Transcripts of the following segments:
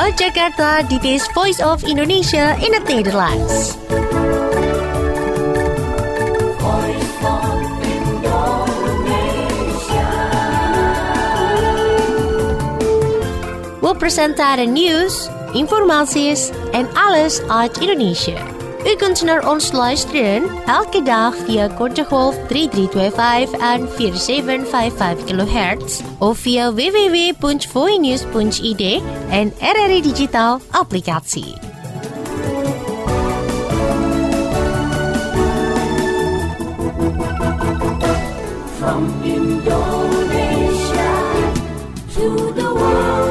Vanuit Jakarta, dit is Voice of Indonesia in het Nederlands. We presenteren nieuws, informaties en alles uit Indonesië. U kunt naar ons luisteren elke dag via korte golf 3325 en 4755 kHz of via www.voinews.id en RRI Digital applicatie. From Indonesia to the world.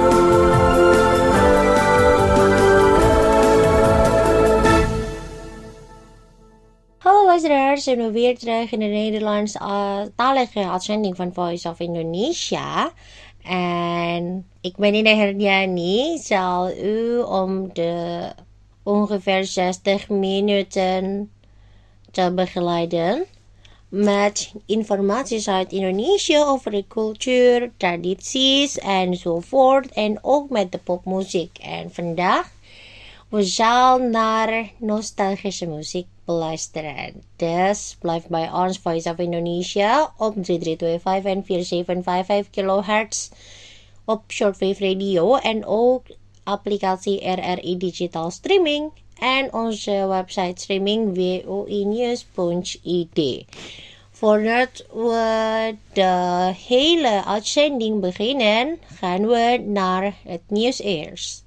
Hallo luisteraars, zijn we weer terug in de Nederlandstalige uitzending van Voice of Indonesia. En ik ben Ida Herdiani, zal u om de ongeveer 60 minuten te begeleiden met informaties uit Indonesië over de cultuur, tradities enzovoort. En ook met de popmuziek. En vandaag we zullen naar nostalgische muziek beluisteren. Dus blijf bij ons Voice of Indonesia op 3325 en 4755 kHz op Shortwave Radio en ook applicatie RRI Digital Streaming en onze website streaming voinews.id. Voordat we de hele uitzending beginnen, gaan we naar het nieuws eerst.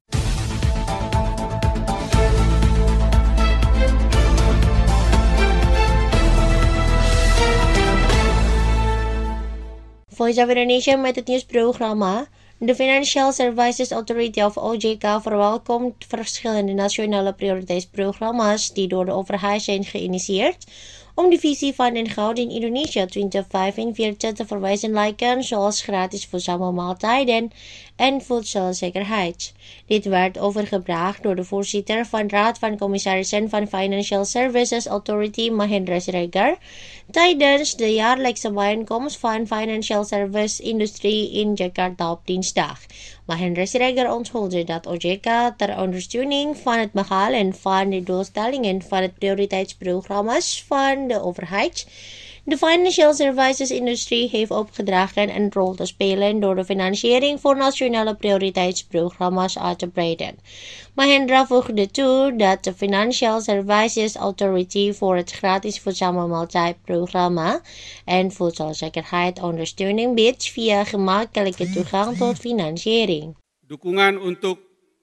Voice of Indonesia met het nieuwsprogramma. De Financial Services Authority of OJK verwelkomt verschillende nationale prioriteitsprogramma's die door de overheid zijn geïnitieerd om de visie van een gouden Indonesia 2045 te verwezenlijken, zoals gratis voedzame maaltijden en voedselzekerheid. Dit werd overgebracht door de voorzitter van de Raad van Commissarissen van Financial Services Authority, Mahendra Siregar, tijdens de jaarlijkse bijeenkomst van Financial Service Industrie in Jakarta op dinsdag. Mahendra Siregar onthulde dat OJK ter ondersteuning van het behalen van de doelstellingen van het prioriteitsprogramma's van de overheid de financial services industrie heeft opgedragen een rol te spelen door de financiering voor nationale prioriteitsprogramma's uit te breiden. Mahendra voegde toe dat de Financial Services Authority voor het gratis voedzame maaltijdprogramma en voedselzekerheid ondersteuning biedt via gemakkelijke toegang tot financiering. Dukungan untuk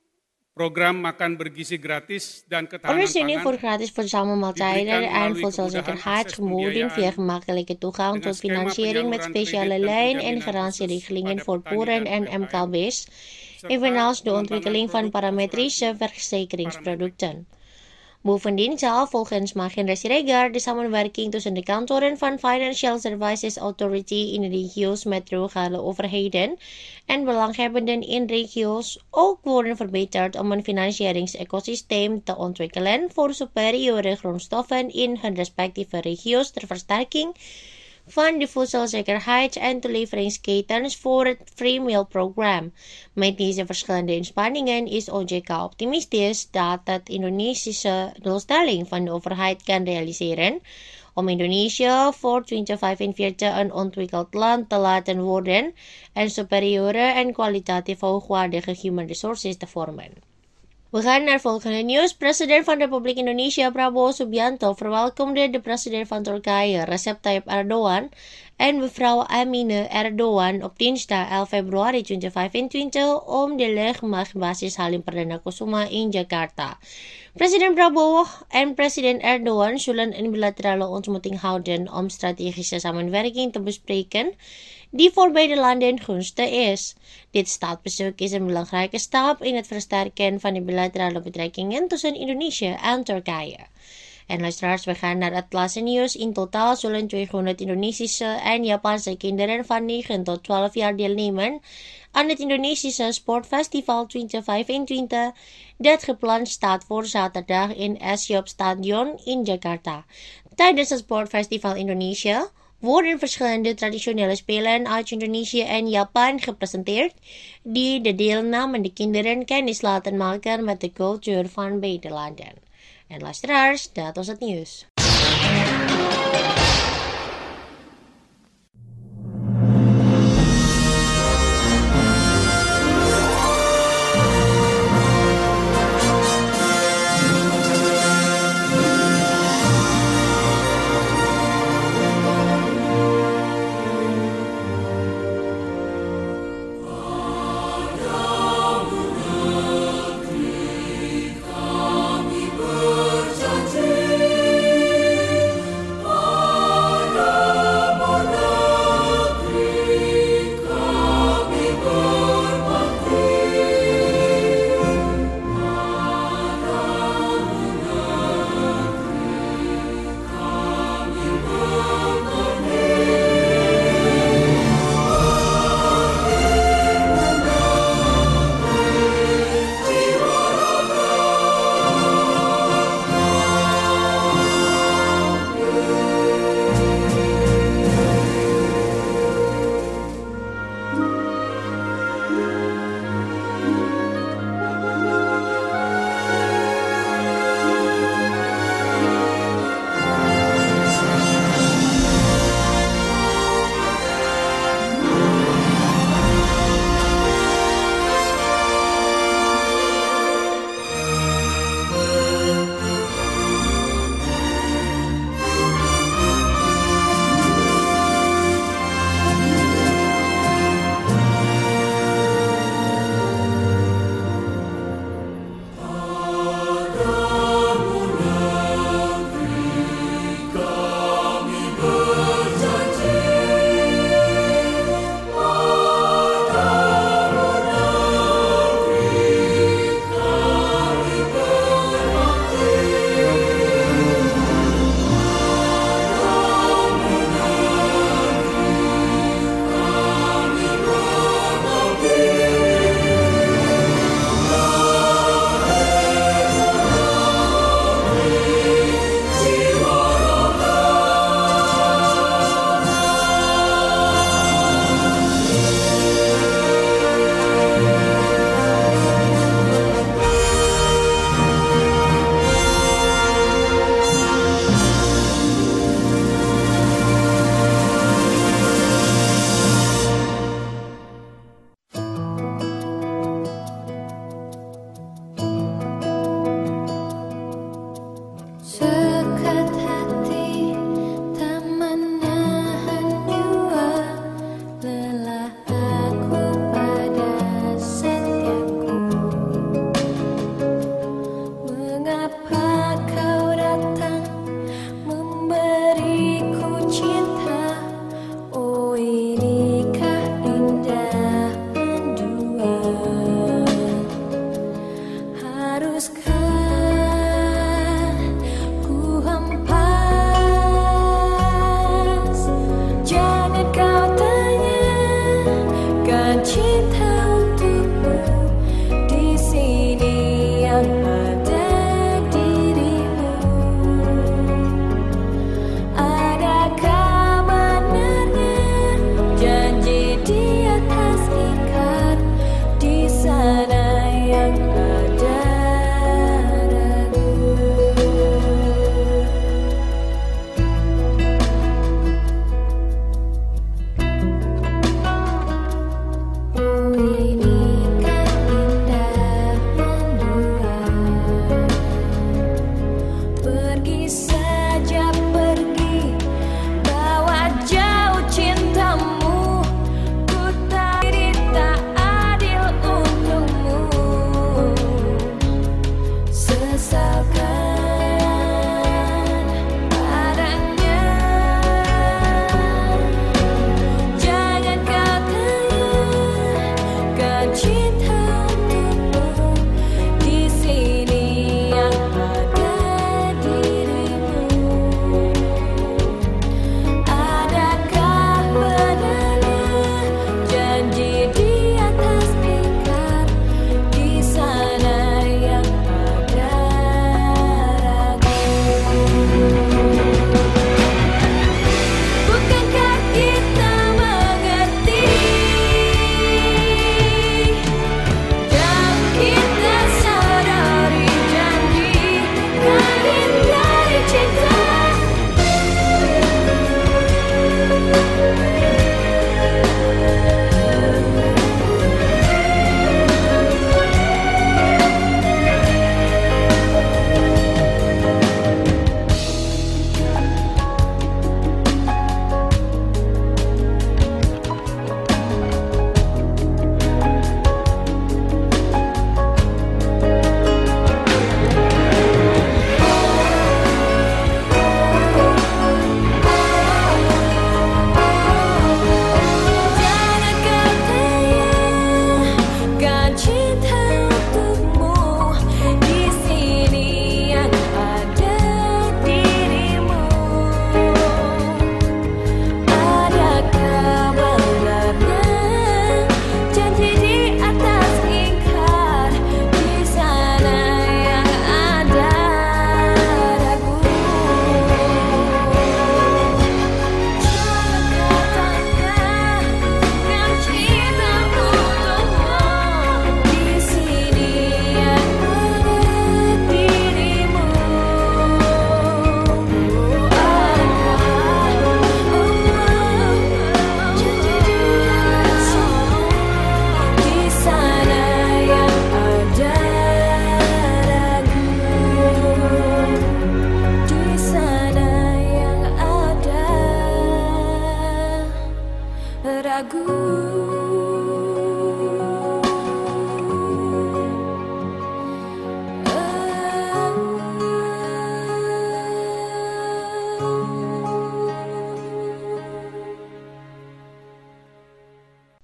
program makan bergizi gratis dan ketahanan ondersteuning voor gratis voedzame maaltijden en voedselzekerheid geboden via gemakkelijke toegang tot financiering met speciale lijn en garantieregelingen voor boeren en MKB's, evenals de ontwikkeling van parametrische verzekeringsproducten. Bovendien zal volgens Mahendra Siregar de samenwerking tussen de kantoren van Financial Services Authority in de regio's met lokale overheden en belanghebbenden in regio's ook worden verbeterd om een financieringsecosysteem te ontwikkelen voor superieure grondstoffen in hun respectieve regio's ter versterking van de voedselzekerheid en de leveringsketens voor het Free Meal Program. Met deze verschillende inspanningen is OJK optimistisch dat het Indonesische doelstelling van de overheid kan realiseren om Indonesië voor 2045 een ontwikkeld land te laten worden en superieure en kwalitatief hoogwaardige human resources te vormen. We gaan naar volgende nieuws. President van de Republiek Indonesia Prabowo Subianto verwelkomde de president van Turkije Recep Tayyip Erdogan en mevrouw Emine Erdogan op dinsdag 11 februari 2025 om de luchtmachtbasis Halim Perdana Kusuma in Jakarta. President Prabowo en president Erdogan zullen een bilaterale ontmoeting houden om strategische samenwerking te bespreken die voor beide landen gunstig is. Dit staatsbezoek is een belangrijke stap in het versterken van de bilaterale betrekkingen tussen Indonesië en Turkije. En luisteraars, we gaan naar het laatste nieuws. In totaal zullen 200 Indonesische en Japanse kinderen van 9 tot 12 jaar deelnemen aan het Indonesische Sportfestival 2025 dat gepland staat voor zaterdag in Asiop Stadion in Jakarta. Tijdens het Sportfestival Indonesia worden verschillende traditionele spelen uit Indonesië en Japan gepresenteerd, die de deelnemende kinderen kennis laten maken met de cultuur van beide landen. En luisteraars, dat was het nieuws.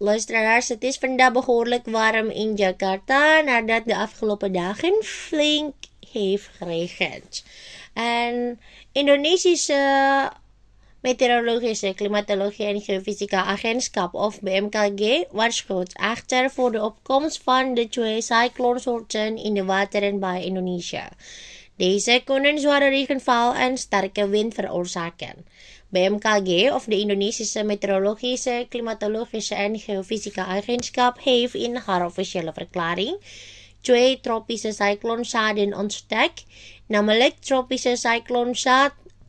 Luisteraars, het is vandaag behoorlijk warm in Jakarta nadat de afgelopen dagen flink heeft geregend. En Indonesische Meteorologische, Klimatologie en Geofysica Agentschap of BMKG waarschuwt echter voor de opkomst van de 2 cycloonsoorten in de wateren bij Indonesië. Deze kunnen zware regenval en sterke wind veroorzaken. BMKG of de Indonesische Meteorologische, Klimatologische en Geofysica Agentschap heeft in haar officiële verklaring 2 tropische cycloonzaden ontdekt, namelijk tropische cycloonzaad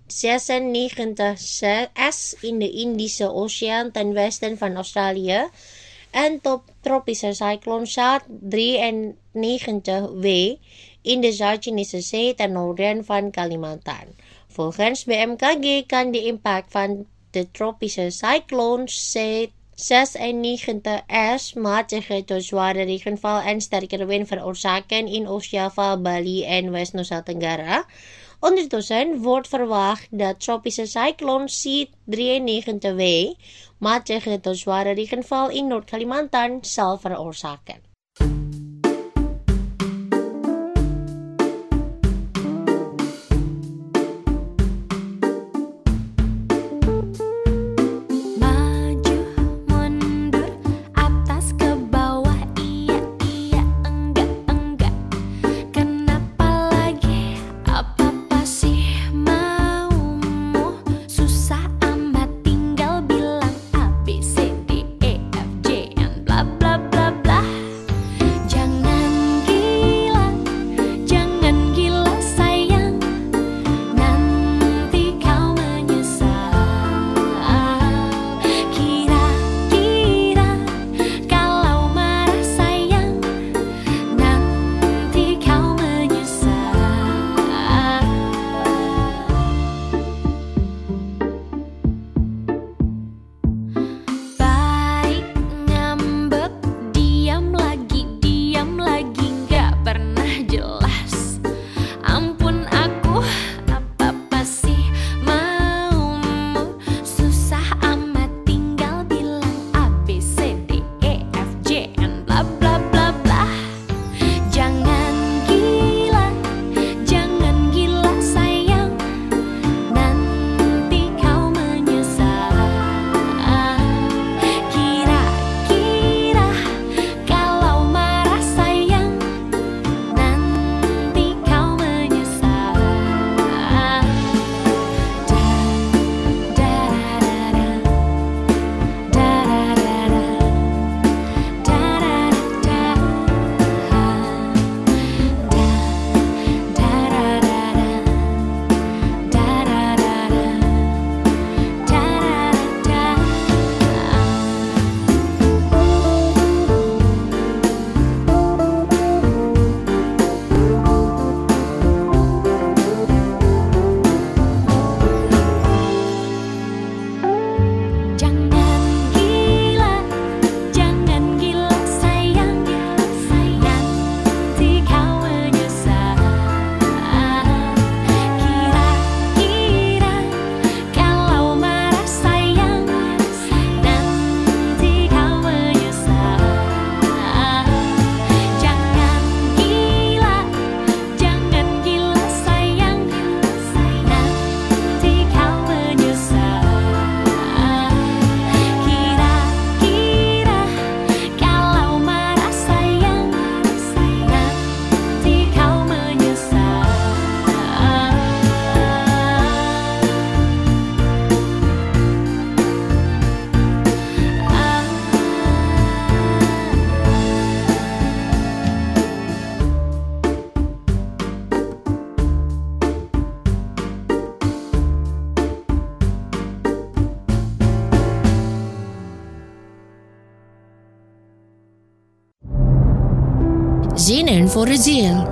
96S in de Indische Oceaan ten westen van Australië en tropische cycloonzaad 93W in de Zuid-Chinese Zee ten noorden van Kalimantan. Volgens BMKG kan de impact van de tropische cycloon 96S matige tot zware regenval en sterkere wind veroorzaken in Oost-Java, Bali en West-Nusa Tenggara. Ondertussen wordt verwacht dat tropische cycloon C93W matige tot zware regenval in Noord-Kalimantan zal veroorzaken. Zinnen voor de ziel.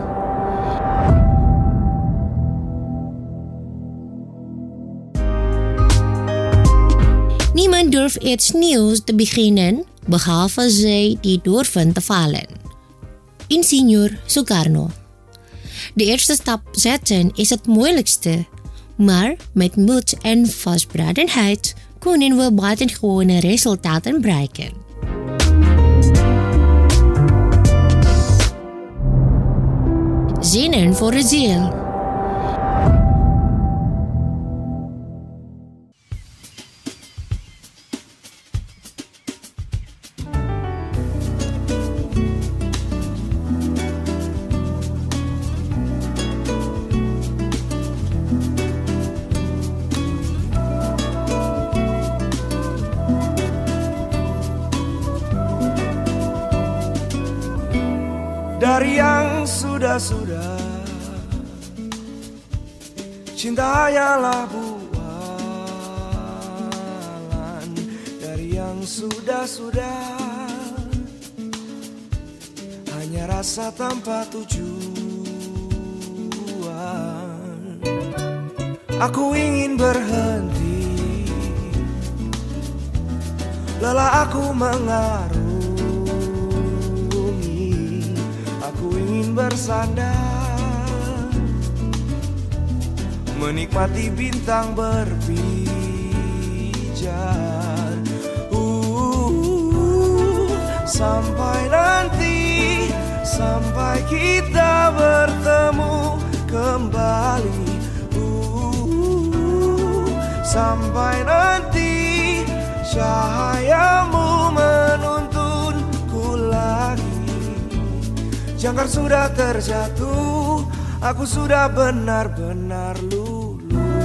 Niemand durft iets nieuws te beginnen, behalve zij die durven te vallen. Insinyur Soekarno. De eerste stap zetten is het moeilijkste, maar met moed en vastberadenheid kunnen we buitengewone resultaten bereiken. zinnen voor de ziel. Dari yang sudah-sudah, cinta hanyalah bualan. Dari yang sudah-sudah, hanya rasa tanpa tujuan. Aku ingin berhenti, lelah aku mengarungi. Bersandar, menikmati bintang berpijar. Sampai nanti, sampai kita bertemu kembali. Sampai nanti, cahayamu menuntunku lagi. Jangkar sudah terjatuh, aku sudah benar-benar luluh.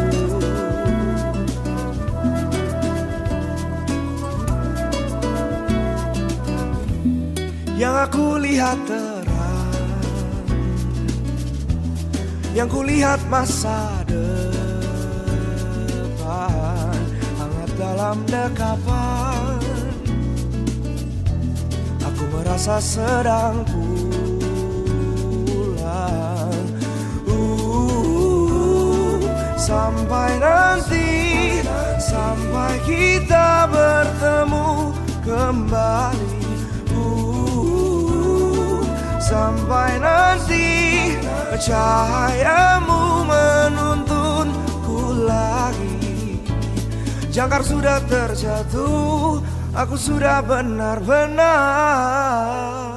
Yang aku lihat terang, yang ku lihat masa depan, hangat dalam dekapan. Aku merasa sedang sampai nanti, sampai kita bertemu kembali. Sampai nanti, cahayamu menuntunku lagi. Jangkar sudah terjatuh, aku sudah benar-benar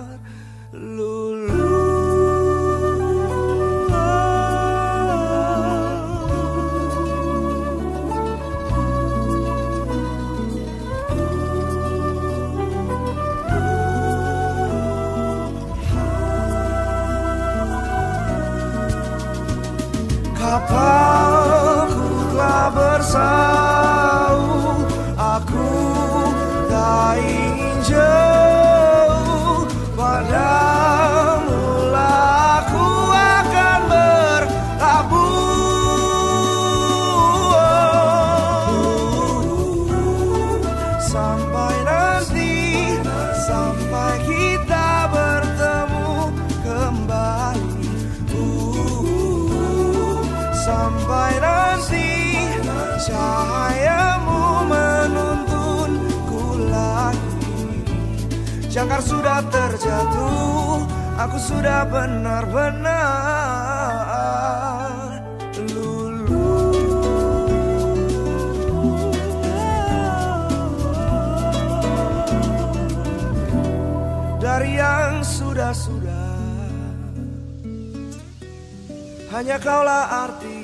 kapalku telah bersau, aku tak ingin jauh, padamu lah aku akan berlabuh. Sampai nanti, sampai kita bertemu kembali. Sampai nanti, cahayamu menuntunku lagi. Jangkar sudah terjatuh, aku sudah benar-benar luluh. Dari yang sudah-sudah, hanya kaulah arti.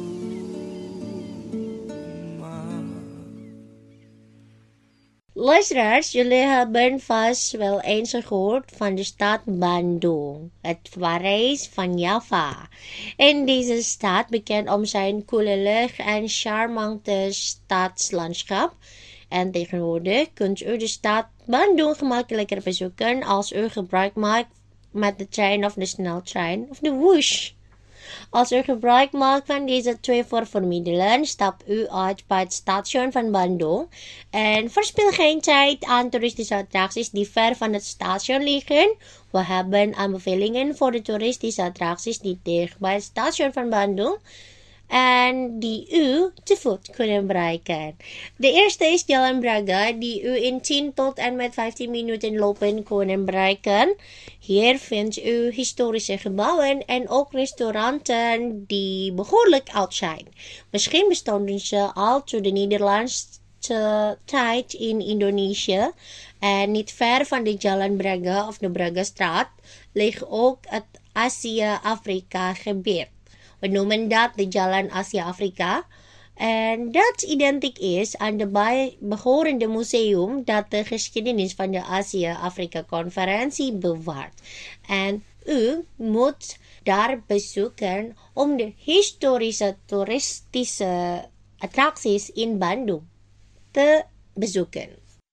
Luisteraars, jullie hebben vast wel eens gehoord van de stad Bandung, het Parijs van Java. En deze stad, bekend om zijn koele lucht en charmante stadslandschap. En tegenwoordig kunt u de stad Bandung gemakkelijker bezoeken als u gebruik maakt met de trein of de sneltrein of de Whoosh. Als u gebruik maakt van deze twee vervoermiddelen, stapt u uit bij het station van Bandung en verspil geen tijd aan toeristische attracties die ver van het station liggen. We hebben aanbevelingen voor de toeristische attracties die dicht bij het station van Bandung en die u te voet kunnen bereiken. De eerste is Jalan Braga, die u in 10 tot en met 15 minuten lopen kunnen bereiken. Hier vindt u historische gebouwen en ook restauranten die behoorlijk oud zijn. Misschien bestonden ze al tot de Nederlandse tijd in Indonesië. En niet ver van de Jalan Braga of de Bragastraat ligt ook het Asia-Afrika-gebied. We noemen dat de Jalan Asia-Afrika. En dat identiek is aan de bijbehorende museum dat de geschiedenis van de Asia-Afrika-conferentie bewaart. En u moet daar bezoeken om de historische toeristische attracties in Bandung te bezoeken.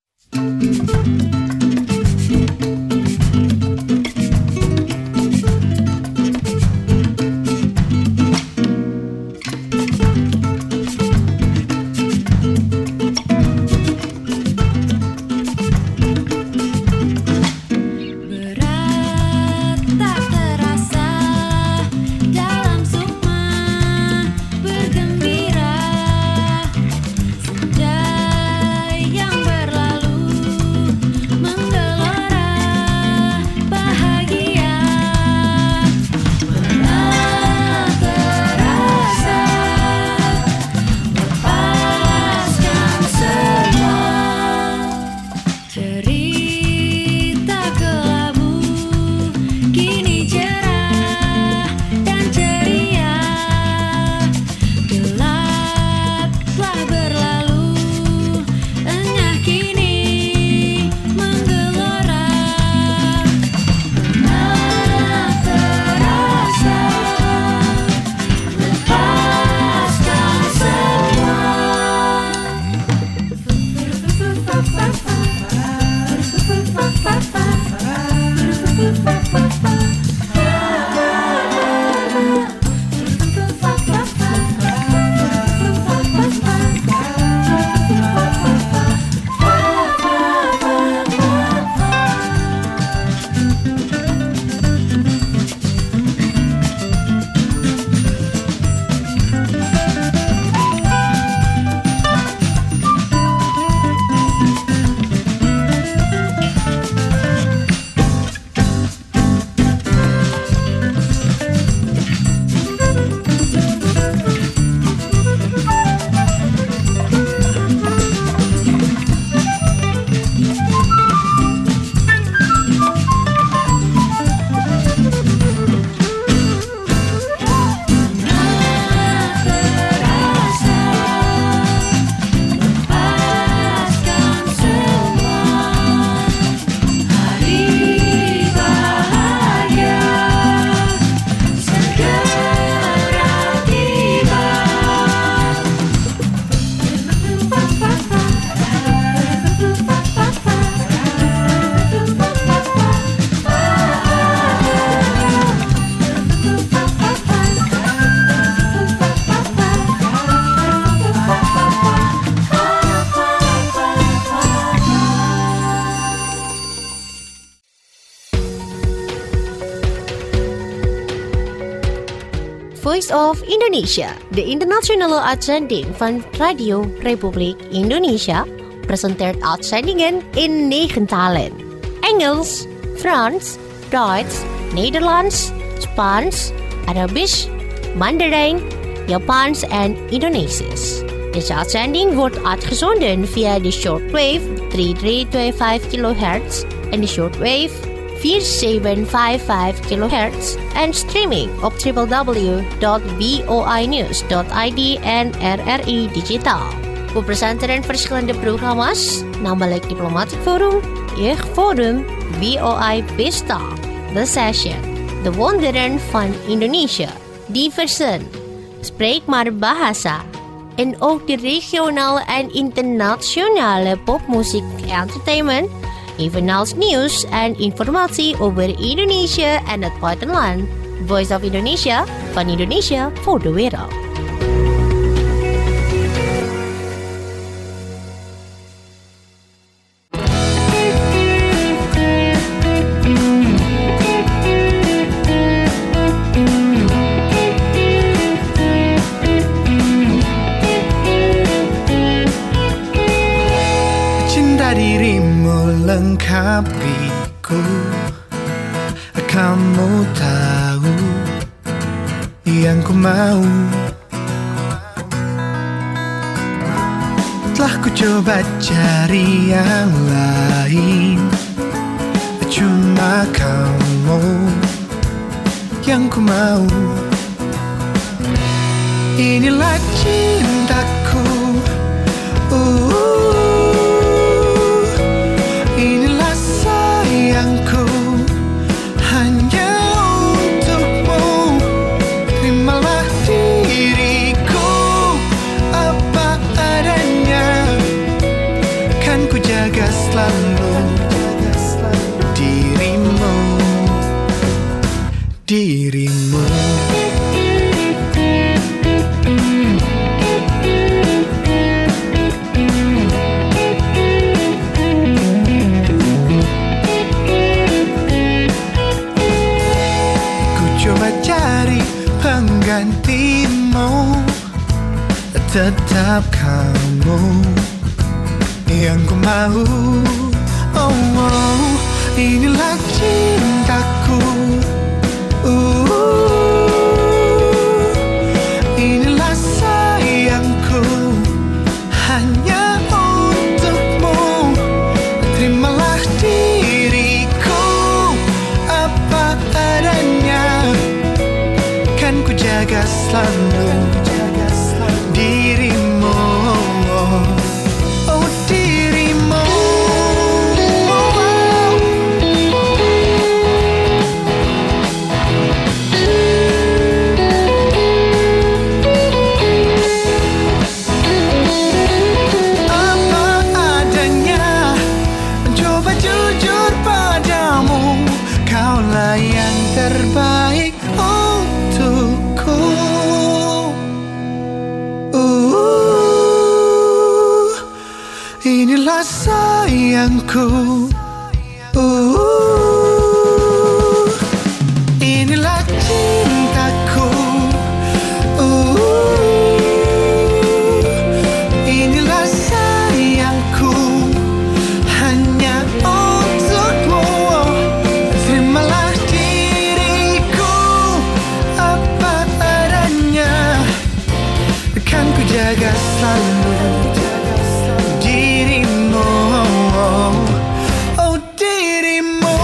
Voice of Indonesia, de internationale uitzending van Radio Republiek Indonesia, presenteert uitzendingen in 9 talen. Engels, Frans, Duits, Nederlands, Spaans, Arabisch, Mandarijn, Japans en Indonesisch. Deze uitzending wordt uitgezonden via de shortwave 3325 kHz en de shortwave 4755 kHz en streaming op www.voinews.id en RRI Digitaal. We presenteren verschillende programma's, namelijk Diplomatic Forum, Jeugdforum, VOI Pesta, The Session, De Wonderen van Indonesia, Diversen, Spreek maar Bahasa, en ook de regionale en internationale popmuziek entertainment, evenals nieuws en informatie over Indonesië en het buitenland. Voice of Indonesia, van Indonesia voor de wereld. Lengkapiku, kamu tahu yang ku mau. Telah ku coba cari yang lain, cuma kamu yang ku mau. Inilah cintaku, inilah sayangku, hanya untukmu. Terimalah diriku apa adanya, kan ku jaga selalu dirimu, dirimu. Coba cari penggantimu, tetap kamu yang ku mau. Oh, oh, inilah cintaku, inilah sayangku, hanya untukmu. Terimalah diriku apa adanya, kan ku jaga selalu dirimu, oh dirimu. Apa adanya, mencoba jujur padamu, kaulah yang terbaik untukku. Inilah sayangku, inilah cintaku, inilah sayangku, hanya untukmu. Terimalah diriku apa adanya, kan ku jaga selalu dirimu, oh dirimu.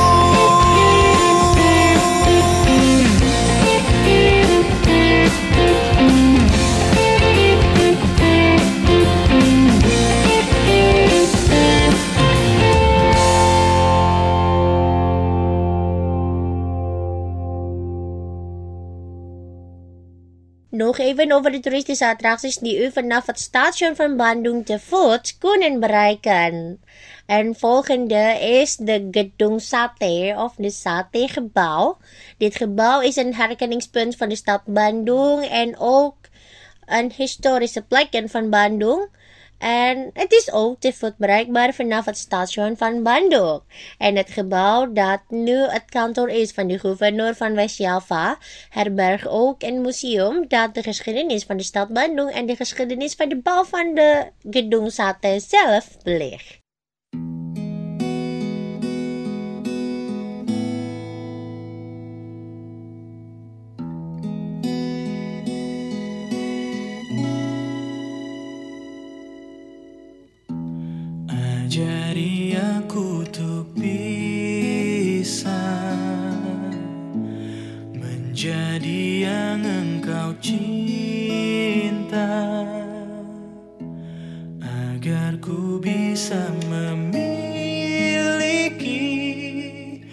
Nog even over de toeristische attracties die u vanaf het station van Bandung te voet kunnen bereiken. En volgende is de Gedung Sate of de Sate-gebouw. Dit gebouw is een herkenningspunt van de stad Bandung en ook een historische plek van Bandung. En het is ook te voet bereikbaar vanaf het station van Bandung. En het gebouw dat nu het kantoor is van de gouverneur van West-Java, herbergt ook een museum dat de geschiedenis van de stad Bandung en de geschiedenis van de bouw van de Gedung Sate zelf belicht. Ajari aku untuk bisa menjadi yang engkau cinta, agar ku bisa memiliki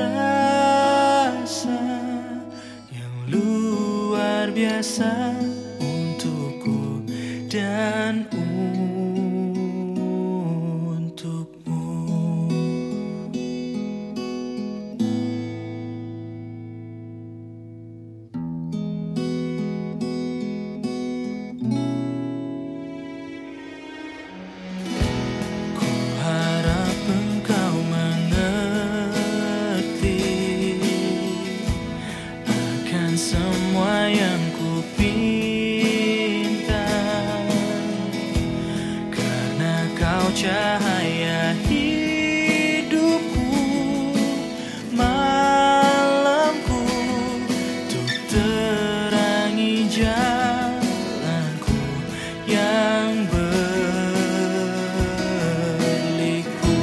rasa yang luar biasa untukku dan untukmu. Cahaya hidupku, malamku, untuk terangi jalanku yang berliku.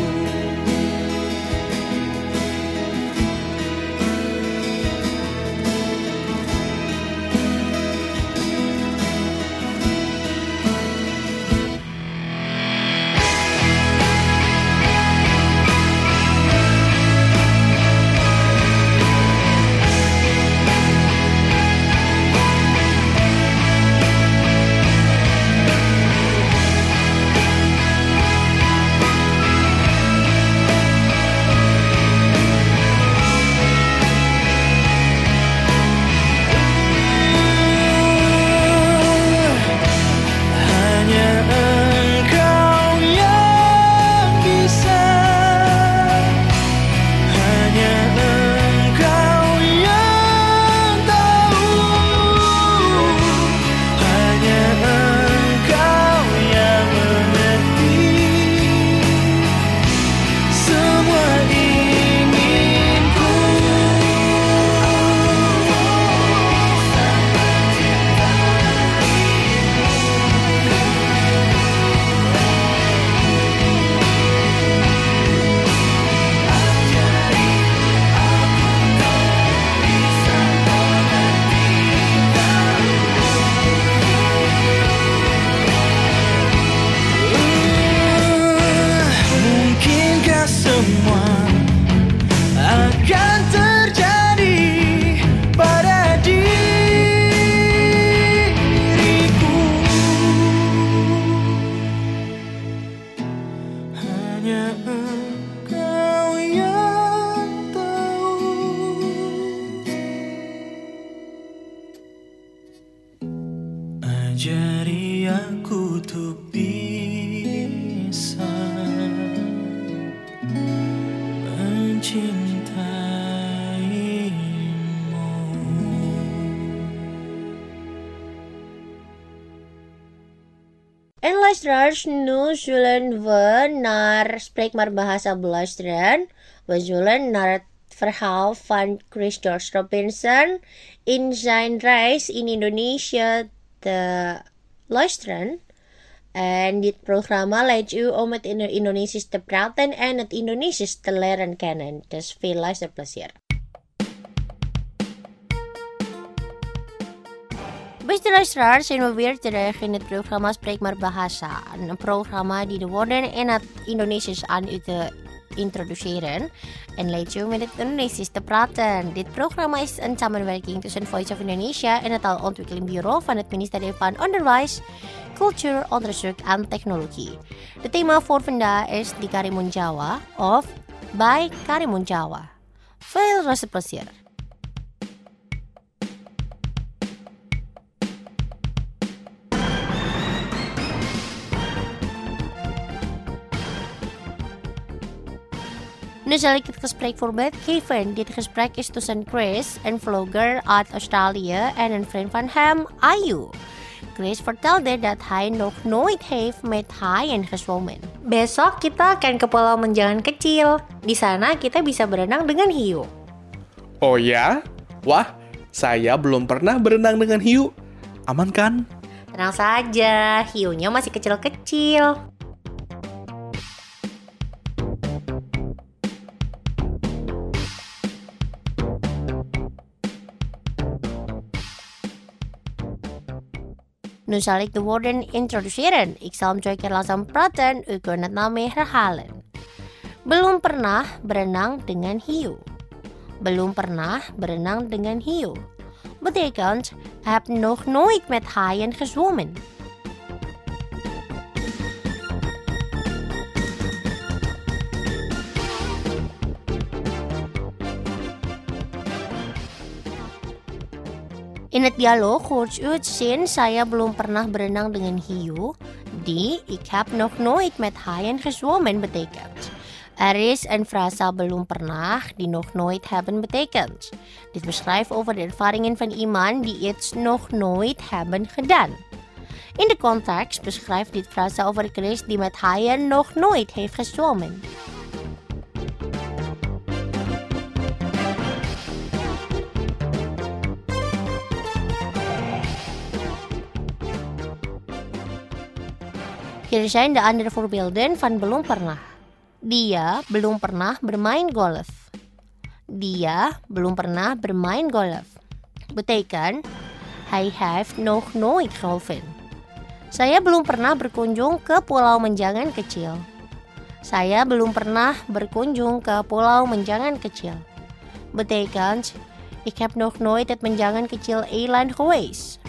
bisa En luisteraars, nu zullen we naar Spreek maar Bahasa beluisteren. We zullen naar het verhaal van Chris George Robinson in zijn reis in Indonesië te luisteren. En dit programma leidt u om het Indonesisch te praten en het Indonesisch te leren kennen. Dus veel luisterplezier. Beste luisteraars, zijn we weer terug in het programma Spreek maar Bahasa. Een programma die de woorden in het Indonesisch aan u te introduceren en leidt u met het Indonesisch te praten. Dit programma is een samenwerking tussen Voice of Indonesia en het Taalontwikkelingbureau van het ministerie van Onderwijs, Cultuur, Onderzoek en Technologie. Het thema voor vandaag is di Karimun Jawa of bij Karimun Jawa. Veel luisterplezier. Nu zal ik het gesprek voorbeeld geven. Dit gesprek is tussen Chris, een vlogger uit Australië, en een vriend van hem, Ayu. Chris vertelde dat hij nog nooit heeft met haaien gezwommen. Besok kita akan ke Pulau Menjangan Kecil. Di sana kita bisa berenang dengan hiu. Oh ya? Wah, saya belum pernah berenang dengan hiu. Aman kan? Tenang saja, hiunya masih kecil-kecil. Nu zal ik de woorden introduceren. Ik zal hem 2 keer langzaam praten. U kunt het na mij herhalen. Belum pernah berenang dengan hiu. Belum pernah berenang dengan hiu. Betekent, heb nog nooit met haaien gezwommen. In het dialoog hoort u het zin saya belum pernah berenang dengan hiu die ik heb nog nooit met haaien gezwommen betekent. Er is een frasa belum pernah die nog nooit hebben betekent. Dit beschrijft over de ervaringen van iemand die iets nog nooit hebben gedaan. In de context beschrijft dit frasa over Chris die met haaien nog nooit heeft gezwommen. Hier zijn de andere voorbeelden van belum pernah. Dia belum pernah bermain golf. Dia belum pernah bermain golf. Betekent, hij heeft nog nooit golfen. Saya belum pernah berkunjung ke Pulau Menjangan Kecil. Saya belum pernah berkunjung ke Pulau Menjangan Kecil. Betekent, ik heb nog nooit het Menjangan Kecil eiland geweest.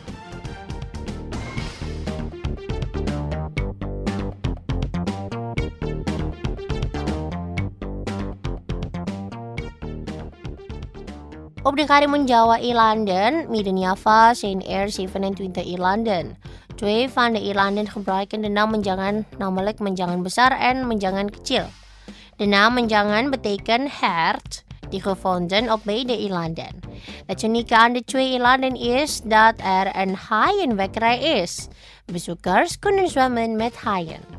Op de Karimun Jawa-eilanden, Midden-Java, zijn er 27 eilanden. 2 van de eilanden gebruiken de naam Menjangan, namelijk Menjangan Besar en Menjangan Kecil. De naam Menjangan betekent hert, die gevonden op beide eilanden. Het unieke aan de 2 eilanden is dat er een haaienwekkerij is. Bezoekers kunnen zwemmen met haaien.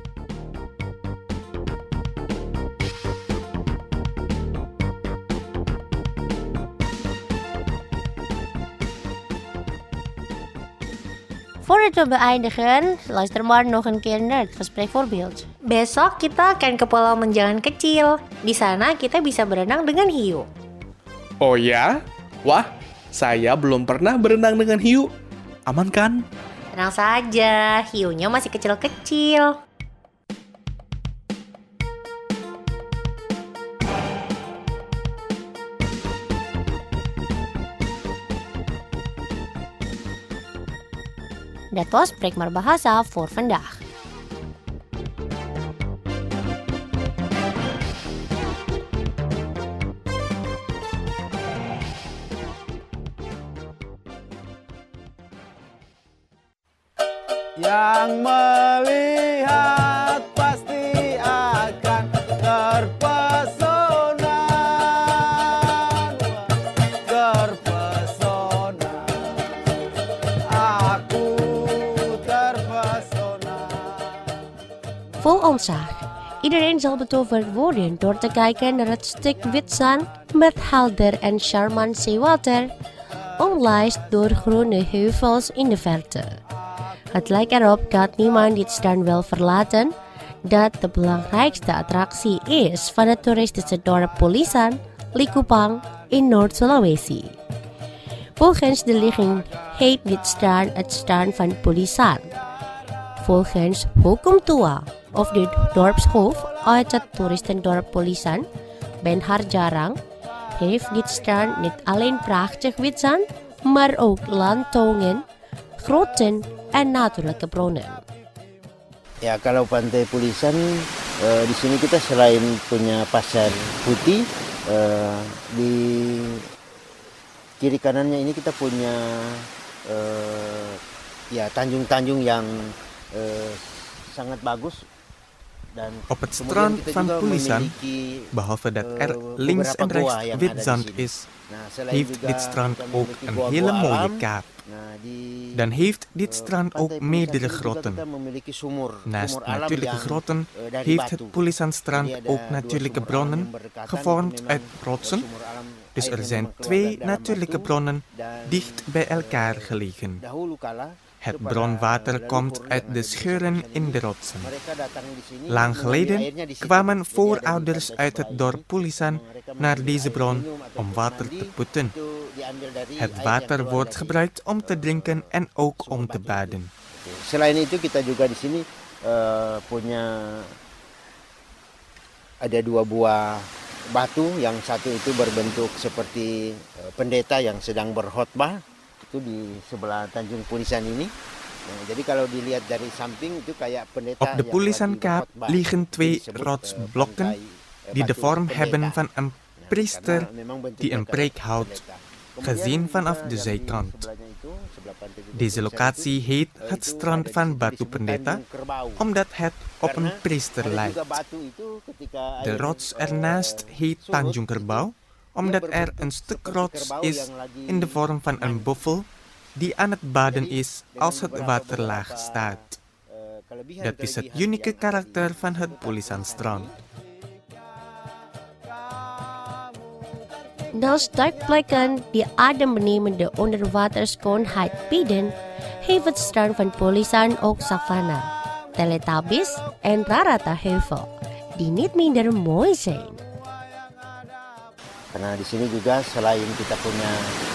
Voordat we beëindigen, luister maar nog een keer naar het gesprekvoorbeeld. Besok kita akan ke Pulau Menjangan Kecil. Di sana kita bisa berenang dengan hiu. Oh ya? Wah, saya belum pernah berenang dengan hiu. Aman kan? Tenang saja, hiunya masih kecil-kecil. Dat was Spreek maar Bahasa voor vandaag. Ya, Yang melihat pasti akan terpesona. Terpesona. Aku terpesona. Vol ontzag. Iedereen zal betoverd worden door te kijken naar het stuk wit zand met helder en charmant zeewater, omlijst door groene heuvels in de verte. Het lijkt erop dat niemand dit strand wil verlaten, dat de belangrijkste attractie is van het toeristische dorp Pulisan, Likupang in Noord-Sulawesi. Volgens de ligging heet dit strand het strand van Pulisan. Volgens Hukum Tua of de dorpshoofd uit het toeristendorp Pulisan, Ben Harjarang, heeft dit strand niet alleen prachtig wit zand, maar ook landtongen, grotten en natuurlijke bronnen. Ya kalau Pantai Pulisan di sini kita selain punya pasir putih, di kiri kanannya ini kita punya ya tanjung-tanjung yang sangat bagus. Op het strand van Pulisan, behalve dat er links en rechts wit zand is, heeft dit strand ook een hele mooie kaap. Dan heeft dit strand ook meerdere grotten. Naast natuurlijke grotten heeft het Pulisan-strand ook natuurlijke bronnen, gevormd uit rotsen. Dus er zijn 2 natuurlijke bronnen dicht bij elkaar gelegen. Het bronwater komt uit de scheuren in de rotsen. Lang geleden kwamen voorouders uit het dorp Pulisan naar deze bron om water te putten. Het water wordt gebruikt om te drinken en ook om te baden. Selain itu kita juga di sini punya ada 2 buah batu, yang satu itu berbentuk seperti pendeta yang sedang berkhotbah. Itu di sebelah Tanjung Pulisan ini. Jadi kalau dilihat dari samping itu kayak pendeta. Op de Pulisan-kaap liggen 2 rotsblokken die de vorm hebben van een priester die een preek houdt, gezien vanaf de zijkant. Deze locatie heet het strand van Batu Pendeta, omdat het op een priester lijkt. De rots ernaast heet Tanjung Kerbau, omdat er een stuk rots is in de vorm van een buffel die aan het baden is als het water laag staat. Dat is het unieke karakter van het Pulisan-strand. Naast duikplekken die adembenemende onderwaterschoonheid bieden, heeft het strand van Pulisan ook savanna, Teletubbies en Rarata-heuvel, die niet minder mooi zijn. Karena di sini juga selain kita punya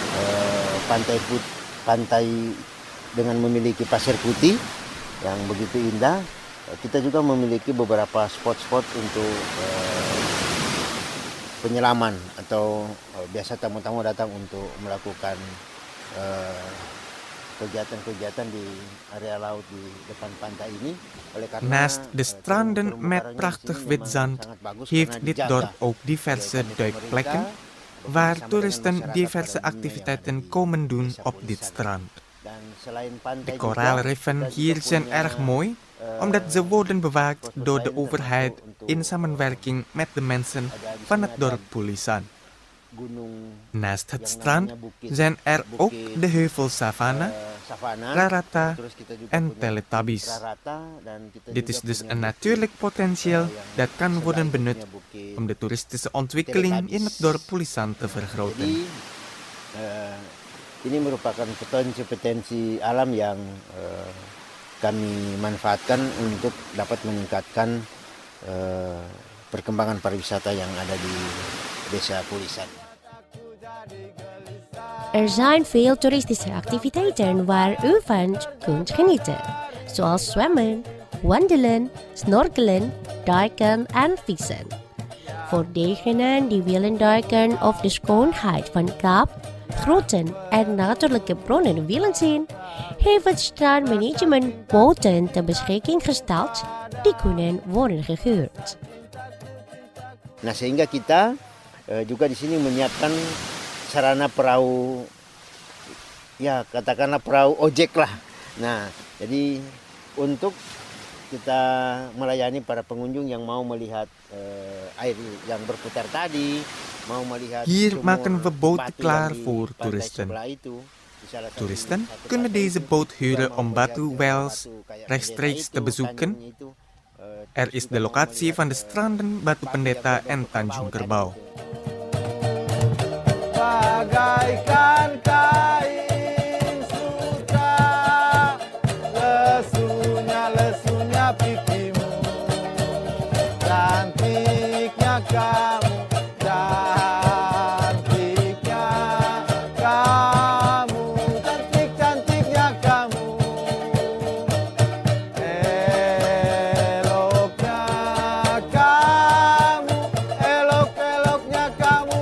pantai dengan memiliki pasir putih yang begitu indah, kita juga memiliki beberapa spot-spot untuk penyelaman atau biasa tamu-tamu datang untuk melakukan kegiatan-kegiatan di area laut di depan pantai ini. Naast de stranden met prachtig wit zand heeft dit dorp ook diverse duikplekken waar toeristen diverse activiteiten komen doen op dit strand. De koraalriffen hier zijn erg mooi omdat ze worden bewaakt door de overheid in samenwerking met de mensen van het dorp Pulisan. Naast het strand zijn er ook de heuvels Savana, Rarata en Teletubbies. Dit is dus een natuurlijk potentieel dat kan worden benut om de toeristische ontwikkeling in het dorp Pulisan te vergroten. Ini merupakan potensi alam yang kami manfaatkan untuk dapat meningkatkan perkembangan pariwisata yang ada di Desa Pulisan. Er zijn veel toeristische activiteiten waar u van kunt genieten, zoals zwemmen, wandelen, snorkelen, duiken en vissen. Voor degenen die willen duiken of de schoonheid van kaap, grotten en natuurlijke bronnen willen zien, heeft het strandmanagement boten ter beschikking gesteld die kunnen worden gehuurd. Nah, sehingga kita juga di sini menyiapkan sarana perahu, ya katakanlah perahu ojek lah. Nah, jadi untuk kita melayani para pengunjung yang mau melihat air yang berputar tadi, mau melihat Hier maken we boten klaar voor toeristen. Toeristen kunnen deze boot huren om Batu Wells rechtstreeks te bezoeken. Er is de locatie van de stranden Batu Pendeta en Tanjung Kerbau. Bagaikan kain sutra, lesunya pipimu, cantiknya kamu, cantiknya kamu, eloknya kamu,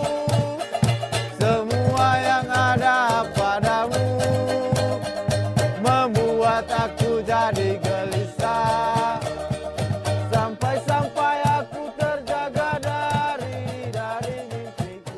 semua yang ada padamu membuat aku jadi gelisah, sampai aku terjaga dari mimpiku.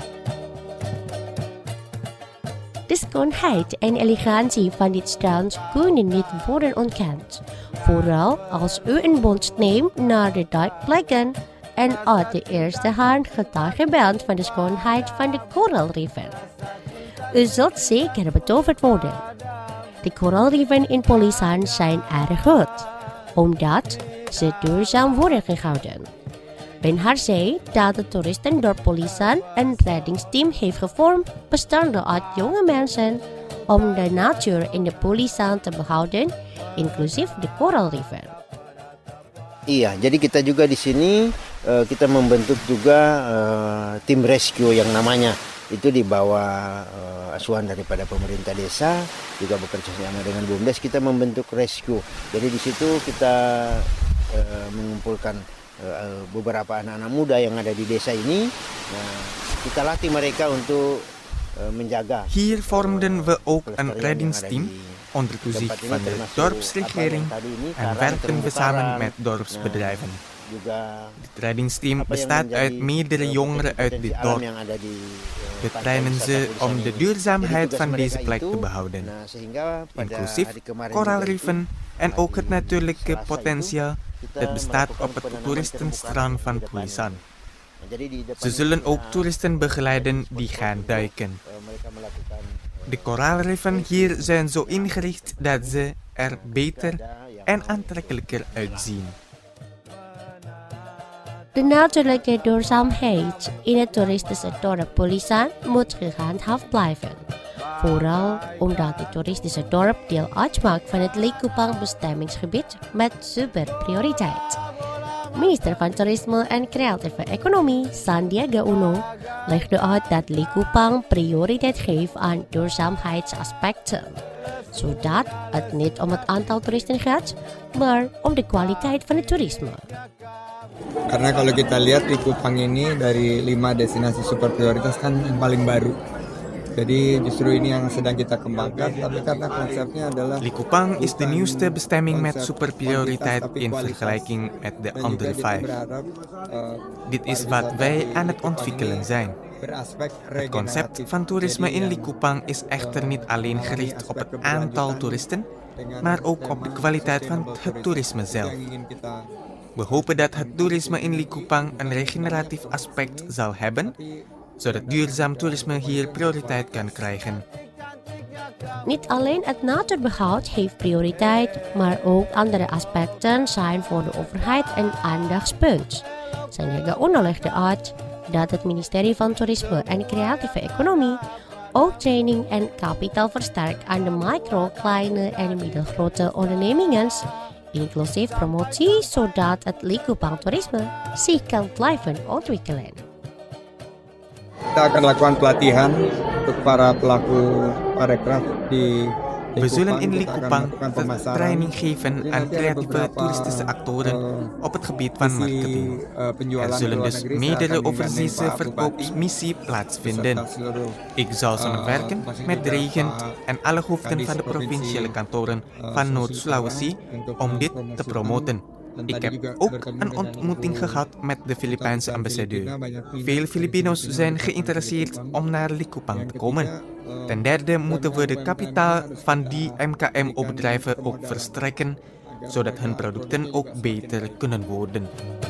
De schoonheid en elegantie van dit strand kunnen niet worden ontkend. Vooral als u een boot neemt naar de duikplekken en uit de eerste hand getuige bent van de schoonheid van de koraalriffen. U zult zeker betoverd worden. De koraalriffen in Pulisan zijn erg goed, omdat ze duurzaam worden gehouden. Benhar zei dat het toeristendorp Pulisan een reddingsteam heeft gevormd bestaande uit jonge mensen om de natuur in de Pulisan te behouden, inclusief de koraalriffen. Iya, jadi kita juga di sini kita membentuk juga tim rescue yang namanya itu di bawah asuhan daripada pemerintah desa, juga bekerja sama dengan BUMDes, kita membentuk rescue. Jadi di situ kita mengumpulkan beberapa anak-anak muda yang ada di desa ini. Kita latih mereka untuk menjaga. Hier vormden we ook een reddingsteam onder toezicht van de dorpsregering en werken we samen met dorpsbedrijven. Dit reddingsteam bestaat uit meerdere jongeren uit dit dorp. We trainen ze om de duurzaamheid van deze plek te behouden, inclusief koraalriffen en ook het natuurlijke potentieel dat bestaat op het toeristenstrand van Pulisan. Ze zullen ook toeristen begeleiden die gaan duiken. De koraalriffen hier zijn zo ingericht dat ze er beter en aantrekkelijker uitzien. De natuurlijke duurzaamheid in het toeristische dorp Pulisan moet gehandhaafd blijven. Vooral omdat het toeristische dorp deel uitmaakt van het Likupang bestemmingsgebied met superprioriteit. Minister van Toerisme en Creatieve Economie Sandiaga Uno legde uit dat Likupang prioriteit geeft aan duurzaamheidsaspecten, zodat het niet om het aantal toeristen gaat, maar om de kwaliteit van het toerisme. Karena kalau kita lihat Likupang ini dari 5 destinasi super prioritas kan yang paling baru. Jadi justru ini yang sedang kita kembangkan, tapi karena konsepnya adalah Likupang is de nieuwste bestemming met superprioriteit in vergelijking met de andere 5. Dit is wat wij aan het ontwikkelen zijn. Het concept van toerisme in Likupang is echter niet alleen gericht op het aantal toeristen, maar ook op de kwaliteit van het toerisme zelf. We hopen dat het toerisme in Likupang een regeneratief aspect zal hebben, zodat duurzaam toerisme hier prioriteit kan krijgen. Niet alleen het natuurbehoud heeft prioriteit, maar ook andere aspecten zijn voor de overheid een aandachtspunt. Sandiaga Uno legde uit dat het ministerie van Toerisme en Creatieve Economie ook training en kapitaal versterkt aan de micro, kleine en middelgrote ondernemingen, inclusief promotie, zodat het Likupang toerisme zich kan blijven ontwikkelen. kita akan lakukan pelatihan untuk para pelaku parekraf di We zullen in Likupang training geven aan creatieve toeristische actoren op het gebied van marketing. Er zullen dus meerdere overzeese verkoopsmissie plaatsvinden. Ik zal samenwerken met de regent en alle hoofden van de provinciale kantoren van Noord-Sulawesi om dit te promoten. Ik heb ook een ontmoeting gehad met de Filipijnse ambassadeur. Veel Filipino's zijn geïnteresseerd om naar Likupang te komen. Ten derde moeten we de kapitaal van die MKM-bedrijven ook verstrekken, zodat hun producten ook beter kunnen worden.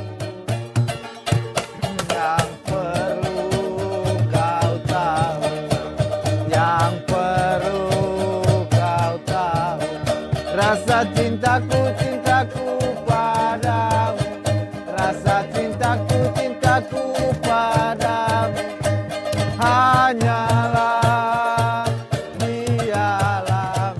Yang perlu kau tahu, yang perlu kau tahu, rasa cintaku, cintaku padamu, rasa cintaku, cintaku padamu, hanyalah di alam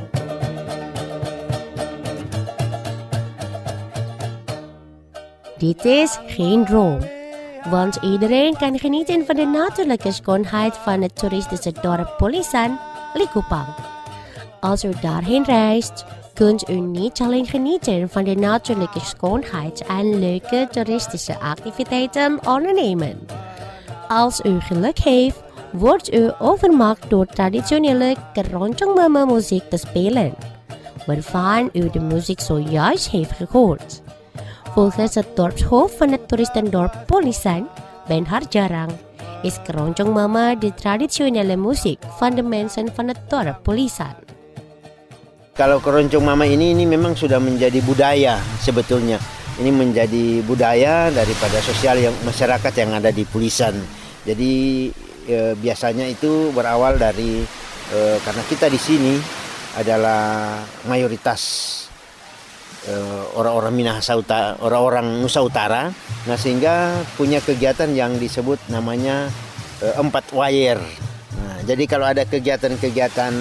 Dit is geen droom, want iedereen kan genieten van de natuurlijke schoonheid van het toeristische dorp Pulisan, Likupang. Als u daarheen reist, kunt u niet alleen genieten van de natuurlijke schoonheid en leuke toeristische activiteiten ondernemen. Als u geluk heeft, wordt u overmaakt door traditionele keroncong mama muziek te spelen, waarvan u de muziek zojuist heeft gehoord. Volgens het dorpshoofd van het toeristendorp Pulisan, Ben Harjarang, is keroncong mama de traditionele muziek van de mensen van het dorp Pulisan. Kalau keroncong mama ini memang sudah menjadi budaya sebetulnya. Ini menjadi budaya daripada sosial yang masyarakat yang ada di Pulisan. Jadi biasanya itu berawal dari karena kita di sini adalah mayoritas orang-orang Minahasa Utara, orang-orang Nusa Utara. Nah, sehingga punya kegiatan yang disebut namanya 4 wayer. Nah, jadi kalau ada kegiatan-kegiatan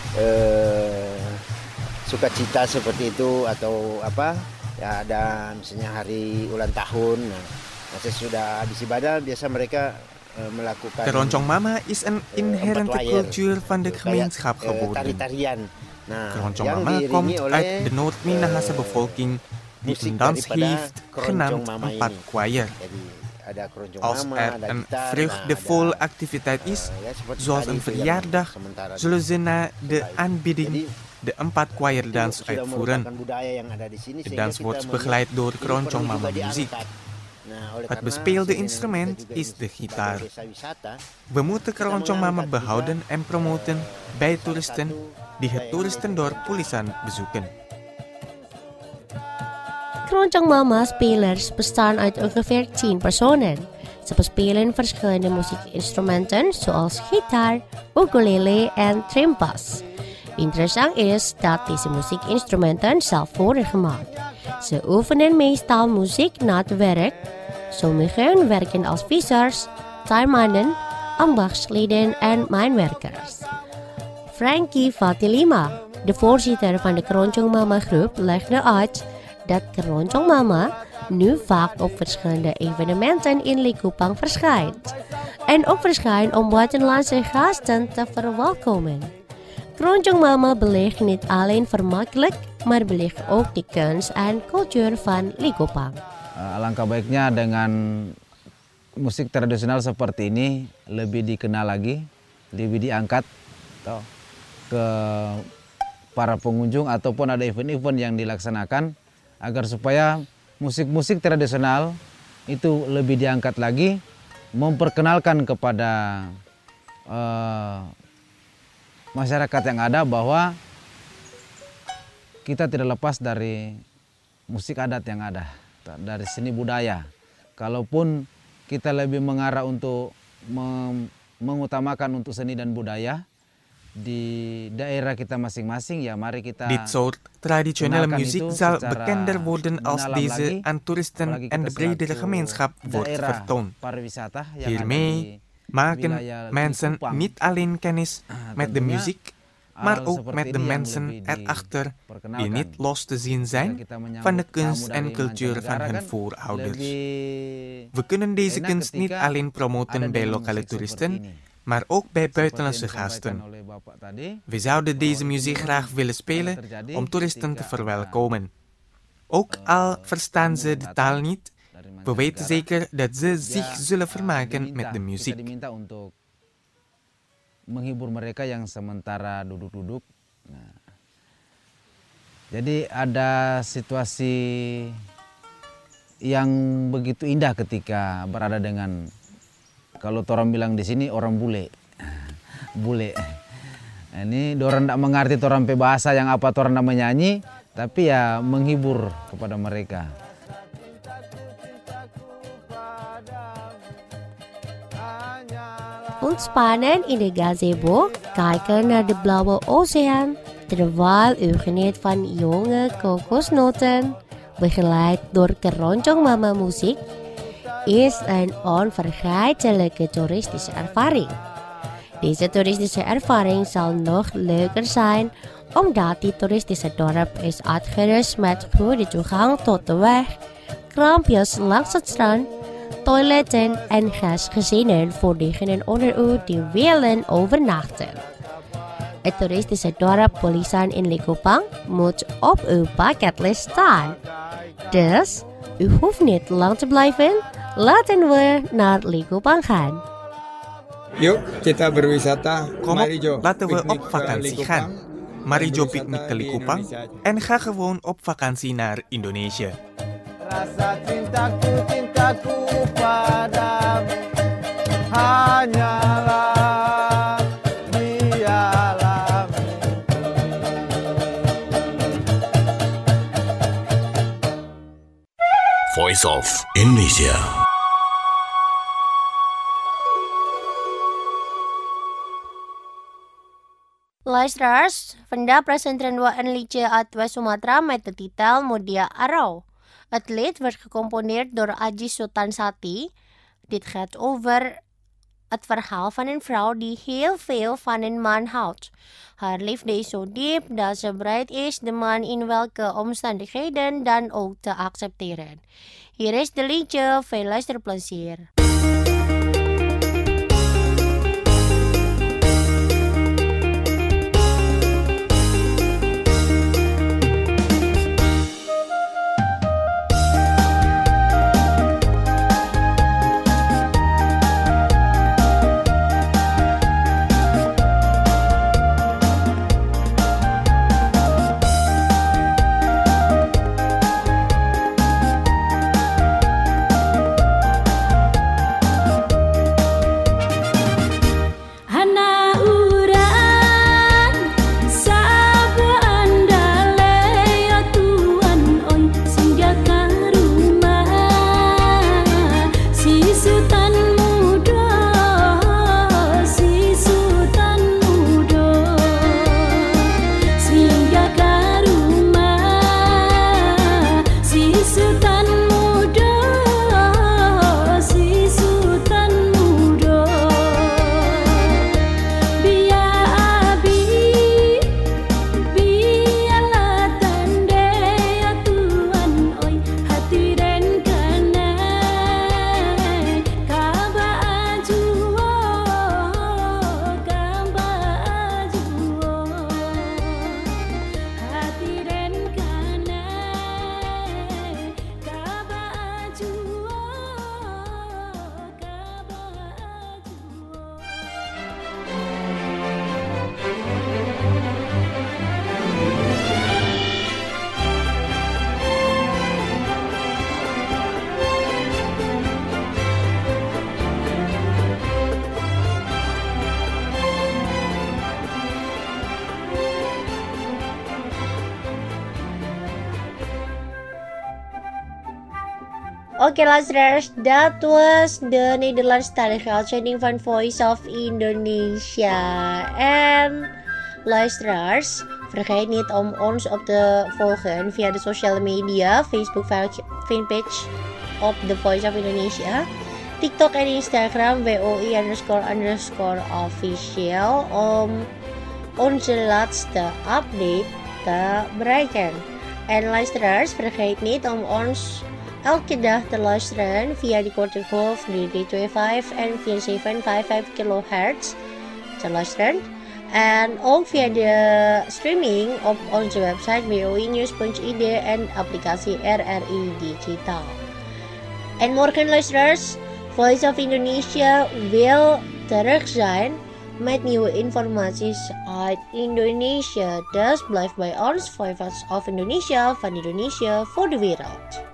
sukacita seperti itu atau apa, ya ada misalnya hari ulang tahun. Nah, sesudah habis ibadah biasa mereka melakukan Keroncong mama is een inherente cultuur van de gemeenschap geworden. Tari-tarian. Keroncong mama komt uit de Noord-Minahasa bevolking die een dans heeft genaamd 4 kwayer. Als er een vreugdevolle activiteit is, zoals een verjaardag, zullen ze na de aanbieding de 4 kwayerdans uitvoeren. De dans wordt begeleid door keroncong mama muziek. Het bespeelde instrument is de gitaar. We moeten keroncong mama behouden en promoten bij toeristen die het toeristendorp Pulisan bezoeken. Keroncong mama spelers bestaan uit ongeveer 10 personen. Ze bespelen verschillende muziekinstrumenten zoals gitaar, ukulele en trompas. Interessant is dat deze muziekinstrumenten zelf worden gemaakt. Ze oefenen meestal muziek na het werk. Sommigen werken als vissers, tuinmannen, ambachtsleden en mijnwerkers. Frankie Fatilima, de voorzitter van de Keroncong Mama groep, legde uit dat Keroncong Mama nu vaak op verschillende evenementen in Likupang verschijnt. En ook verschijnt om buitenlandse gasten te verwelkomen. Keroncong Mama belegt niet alleen vermakkelijk, maar belegt ook de kunst en cultuur van Likupang. Alangkah baiknya dengan musik tradisional seperti ini lebih dikenal lagi, lebih diangkat ke para pengunjung ataupun ada event-event yang dilaksanakan agar supaya musik-musik tradisional itu lebih diangkat lagi, memperkenalkan kepada masyarakat yang ada bahwa kita tidak lepas dari musik adat yang ada, dari seni budaya. Kalaupun kita lebih mengarah untuk mengutamakan untuk seni dan budaya di daerah kita masing-masing, ya mari kita Dit soort traditionele muziek zal bekender worden als deze aan toeristen en de bredere gemeenschap wordt vertoond. Hiermee maken mensen niet alleen kennis met de muziek, maar ook met de mensen erachter die niet los te zien zijn van de kunst en cultuur van hun voorouders. We kunnen deze kunst niet alleen promoten bij lokale toeristen, maar ook bij buitenlandse gasten. We zouden deze muziek graag willen spelen om toeristen te verwelkomen. Ook al verstaan ze de taal niet, we weten zeker dat ze zich zullen vermaken met de muziek. Menghibur mereka yang sementara duduk-duduk. Nah, jadi ada situasi yang begitu indah ketika berada dengan, kalau orang bilang di sini orang bule. Bule. Ini orang tidak mengerti orang pe bahasa yang apa orang tidak menyanyi, tapi ya menghibur kepada mereka. Ontspannen in de gazebo, kijken naar de blauwe oceaan, terwijl u geniet van jonge kokosnoten, begeleid door keroncong mama muziek, is een onvergetelijke toeristische ervaring. Deze toeristische ervaring zal nog leuker zijn, omdat dit toeristische dorp is uitgerust met goede toegang tot de weg, kraampjes langs het strand, toiletten en gastgezinnen voor diegenen onder u die willen overnachten. Het toeristische dorp Pulisan in Likupang moet op uw bucketlist staan. Dus, u hoeft niet lang te blijven. Laten we naar Likupang gaan. Yuk kita berwisata. Kom op, laten we op vakantie gaan. Mari Jo piknik ke Likupang en ga gewoon op vakantie naar Indonesië. Rasa cintaku padamu hanyalah di alam Voice of Indonesia. Luisteraars, vandaag presenteren we een liedje uit West Sumatra met de titel Mudia Arau. Het lied werd gecomponeerd door Aji Sultan Sati. Dit gaat over het verhaal van een vrouw die heel veel van een man houdt. Haar liefde is zo diep dat ze bereid is de man in welke omstandigheden dan ook te accepteren. Hier is de liedje, veel luisterplezier. Oké luisteraars, dat was de Nederlandstalige uitzending van Voice of Indonesia. En luisteraars, vergeet niet om ons op te volgen via de sociale media, Facebook fanpage op The Voice of Indonesia, TikTok en Instagram WOI__official om onze laatste update te bereiken. En luisteraars, vergeet niet om ons elke dag te luisteren via de korte golf 3325 en 4755 kHz te luisteren. En ook via de streaming op onze website woinews.id en applicatie RRI Digital. En morgen luisteraars, Voice of Indonesia wil terug zijn met nieuwe informaties uit Indonesia. Dus blijf bij ons, Voice of Indonesia, van Indonesia voor de wereld.